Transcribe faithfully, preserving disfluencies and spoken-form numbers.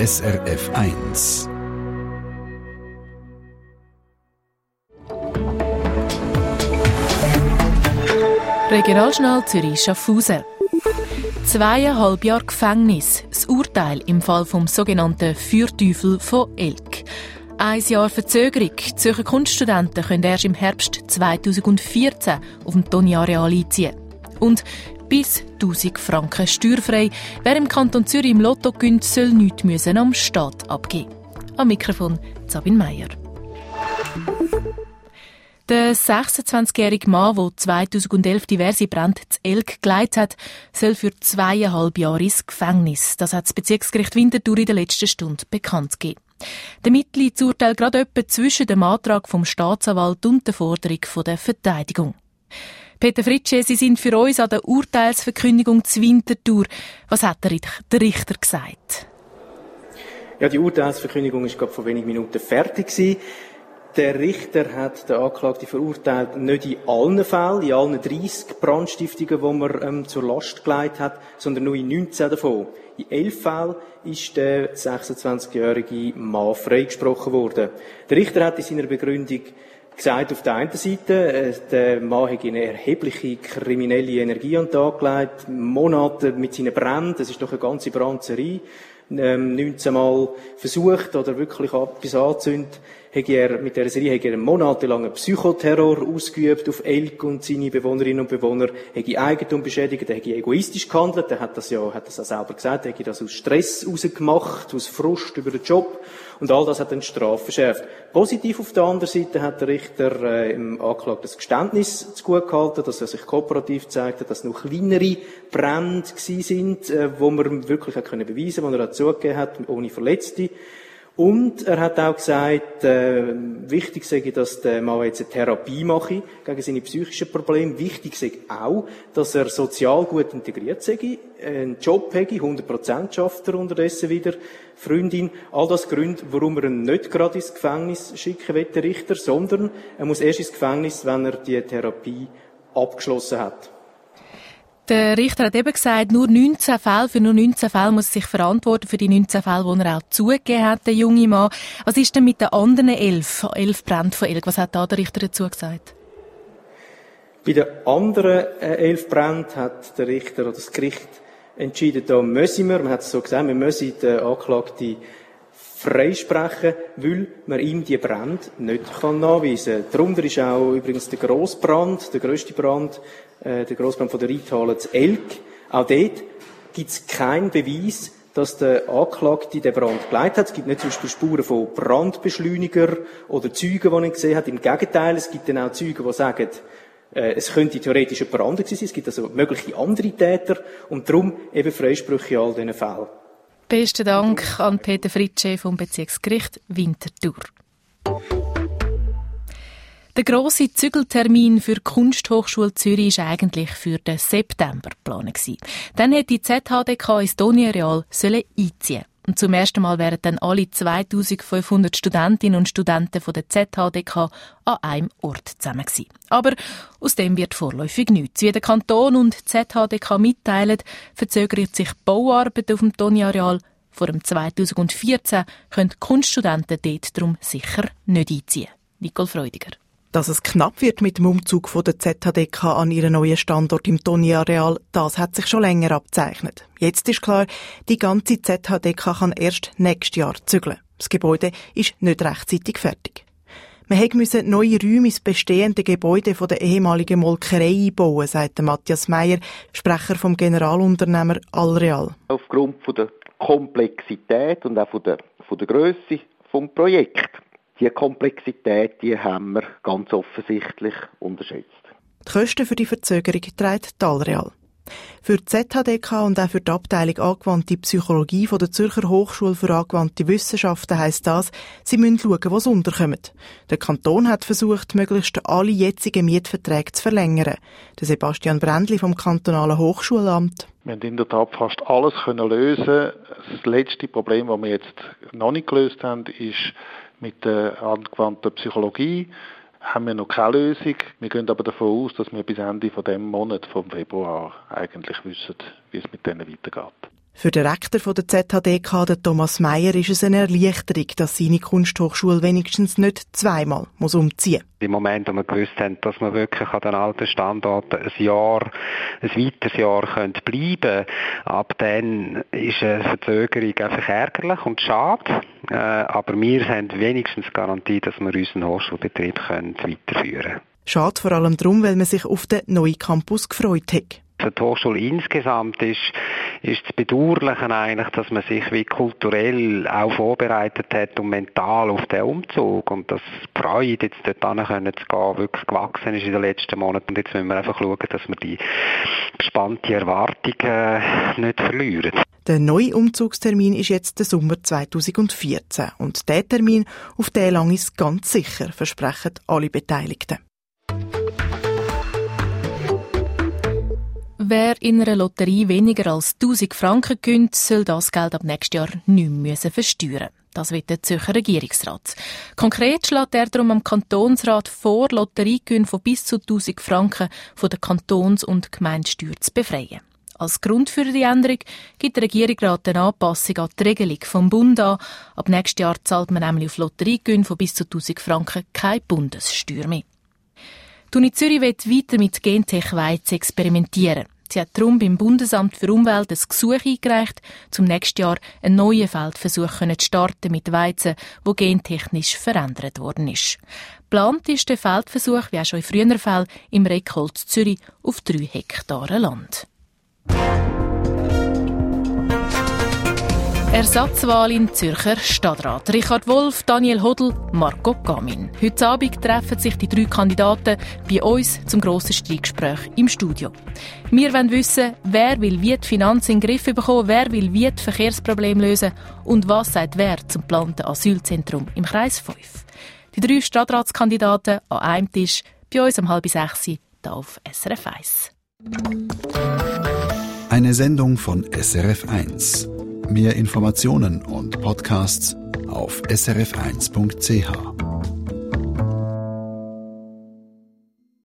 S R F eins. Regionaljournal Zürich-Schaffhausen. Zweieinhalb Jahre Gefängnis. Das Urteil im Fall vom sogenannten Feuerteufel von Elk. Ein Jahr Verzögerung. Die Zürcher Kunststudenten können erst im Herbst zweitausendvierzehn auf dem Toni-Areal einziehen. Und bis tausend Franken steuerfrei. Wer im Kanton Zürich im Lotto gönnt, soll nichts müssen am Staat abgeben. Am Mikrofon Sabine Meier. Der sechsundzwanzigjährige Mann, der zweitausendelf diverse Brände zu Elk geleitet hat, soll für zweieinhalb Jahre ins Gefängnis. Das hat das Bezirksgericht Winterthur in der letzten Stunde bekannt gegeben. Der Mitteilungsurteil gerade etwa zwischen dem Antrag vom Staatsanwalt und der Forderung der Verteidigung. Peter Fritsche, Sie sind für uns an der Urteilsverkündigung zu Winterthur. Was hat der Richter gesagt? Ja, die Urteilsverkündigung ist gerade vor wenigen Minuten fertig gewesen. Der Richter hat den Angeklagten verurteilt, nicht in allen Fällen, in allen dreissig Brandstiftungen, die man ähm, zur Last gelegt hat, sondern nur in neunzehn davon. In elf Fällen ist der sechsundzwanzigjährige Mann freigesprochen worden. Der Richter hat in seiner Begründung gesagt, auf der einen Seite, äh, der Mann hat eine erhebliche kriminelle Energie an den Tag gelegt, Monate mit seinen Bränden, das ist doch eine ganze Brandserei, ähm, neunzehn Mal versucht oder wirklich etwas anzündet, hat er, mit dieser Serie hat er einen monatelangen Psychoterror ausgeübt auf Elk und seine Bewohnerinnen und Bewohner, hat er Eigentum beschädigt, er hat egoistisch gehandelt, er hat das ja, hat das auch selber gesagt, er hat das aus Stress rausgemacht, aus Frust über den Job, und all das hat dann die Strafe verschärft. Positiv auf der anderen Seite hat der Richter äh, im Anklagten das Geständnis zugute gehalten, dass er sich kooperativ zeigt hat, dass nur kleinere Brände gewesen sind, äh, wo man wirklich hat können beweisen, wo er auch zugegeben hat, ohne Verletzte. Und er hat auch gesagt, äh, wichtig sei, dass der Mann jetzt eine Therapie mache gegen seine psychischen Probleme. Wichtig sei auch, dass er sozial gut integriert sei, einen Job hätte, hundert Prozent schafft er unterdessen wieder, Freundin. All das Gründe, warum er ihn nicht gerade ins Gefängnis schicken will, der Richter, sondern er muss erst ins Gefängnis, wenn er die Therapie abgeschlossen hat. Der Richter hat eben gesagt, nur neunzehn Fälle, für nur neunzehn Fälle muss er sich verantworten, für die neunzehn Fälle, die er auch zugegeben hat, der junge Mann. Was ist denn mit den anderen elf, elf Bränden von Elk? Was hat da der Richter dazu gesagt? Bei den anderen äh, elf Bränden hat der Richter oder das Gericht entschieden, da müssen wir, man hat es so gesagt, wir müssen den Anklagten freisprechen, weil man ihm die Brände nicht kann nachweisen kann. Darunter ist auch übrigens der Grossbrand, der grösste Brand, äh, der Grossbrand von der Reithalle zu Elk. Auch dort gibt es keinen Beweis, dass der Anklagte den Brand geleitet hat. Es gibt nicht zum Beispiel Spuren von Brandbeschleuniger oder Zeugen, die er gesehen hat. Im Gegenteil, es gibt dann auch Zeugen, die sagen, äh, es könnte theoretisch ein Brand gewesen sein. Es gibt also mögliche andere Täter und darum eben Freisprüche in all diesen Fällen. Besten Dank an Peter Fritsche vom Bezirksgericht Winterthur. Der grosse Zügeltermin für die Kunsthochschule Zürich war eigentlich für den September geplant. Dann hätte die Z H D K ins Toni-Areal einziehen. Und zum ersten Mal wären dann alle zweitausendfünfhundert Studentinnen und Studenten von der Z H D K an einem Ort zusammen gewesen. Aber aus dem wird vorläufig nichts. Wie der Kanton und die Z H D K mitteilen, verzögert sich die Bauarbeit auf dem Toni-Areal. Vor dem zweitausendvierzehn können die Kunststudenten dort darum sicher nicht einziehen. Nicole Freudiger. Dass es knapp wird mit dem Umzug von der Z H D K an ihren neuen Standort im Toni-Areal, das hat sich schon länger abzeichnet. Jetzt ist klar, die ganze Z H D K kann erst nächstes Jahr zügeln. Das Gebäude ist nicht rechtzeitig fertig. Man musste neue Räume ins bestehende Gebäude von der ehemaligen Molkerei einbauen, sagt Matthias Meyer, Sprecher vom Generalunternehmer Allreal. Aufgrund von der Komplexität und auch von der, von der Grösse des Projekts. Die Komplexität, die haben wir ganz offensichtlich unterschätzt. Die Kosten für die Verzögerung trägt die Allreal. Für die Z H D K und auch für die Abteilung Angewandte Psychologie von der Zürcher Hochschule für angewandte Wissenschaften heisst das, sie müssen schauen, wo sie unterkommen. Der Kanton hat versucht, möglichst alle jetzigen Mietverträge zu verlängern. Der Sebastian Brändli vom kantonalen Hochschulamt. Wir haben in der Tat fast alles können lösen. Das letzte Problem, das wir jetzt noch nicht gelöst haben, ist mit der angewandten Psychologie. Haben wir noch keine Lösung. Wir gehen aber davon aus, dass wir bis Ende von dem Monat, vom Februar, eigentlich wissen, wie es mit denen weitergeht. Für den Rektor der Z H D K, den Thomas Meyer, ist es eine Erleichterung, dass seine Kunsthochschule wenigstens nicht zweimal muss umziehen muss. Im Moment, wo wir gewusst haben, dass wir wirklich an den alten Standorten ein Jahr, ein weiteres Jahr können bleiben, ab dann ist eine Verzögerung einfach ärgerlich und schade. Äh, aber wir haben wenigstens Garantie, dass wir unseren Hochschulbetrieb können weiterführen können. Schade vor allem darum, weil man sich auf den neuen Campus gefreut hat. Für die Hochschule insgesamt ist, ist das Bedauerliche eigentlich, dass man sich wie kulturell auch vorbereitet hat und mental auf den Umzug. Und dass die Freude, jetzt dort hin zu gehen, wirklich gewachsen ist in den letzten Monaten. Und jetzt müssen wir einfach schauen, dass wir die gespannte Erwartungen nicht verlieren. Der neue Umzugstermin ist jetzt der Sommer zweitausendvierzehn. Und dieser Termin, auf den lang ist ganz sicher, versprechen alle Beteiligten. Wer in einer Lotterie weniger als tausend Franken gewinnt, soll das Geld ab nächstes Jahr nicht mehr versteuern. Das will der Zürcher Regierungsrat. Konkret schlägt er darum am Kantonsrat vor, Lotteriegewinne von bis zu tausend Franken von der Kantons- und Gemeindesteuer zu befreien. Als Grund für die Änderung gibt der Regierungsrat eine Anpassung an die Regelung vom Bund an. Ab nächstes Jahr zahlt man nämlich auf Lotteriegewinne von bis zu tausend Franken keine Bundessteuer mehr. Die Uni Zürich wird weiter mit Gentech-Weizen experimentieren. Sie hat darum beim Bundesamt für Umwelt ein Gesuch eingereicht, zum nächsten Jahr einen neuen Feldversuch zu starten mit Weizen, wo gentechnisch verändert worden ist. Geplant ist der Feldversuch, wie auch schon in früheren Fällen, im Reckholz Zürich auf drei Hektaren Land. Ersatzwahl in Zürcher Stadtrat. Richard Wolf, Daniel Hodl, Marco Gamin. Heute Abend treffen sich die drei Kandidaten bei uns zum grossen Streitgespräch im Studio. Wir wollen wissen, wer will wie die Finanzen in den Griff bekommen, wer will wie die Verkehrsprobleme lösen und was sagt wer zum geplanten Asylzentrum im Kreis fünf. Die drei Stadtratskandidaten an einem Tisch bei uns um halb sechs hier auf S R F eins. Eine Sendung von S R F eins. Mehr Informationen und Podcasts auf s r f eins punkt c h.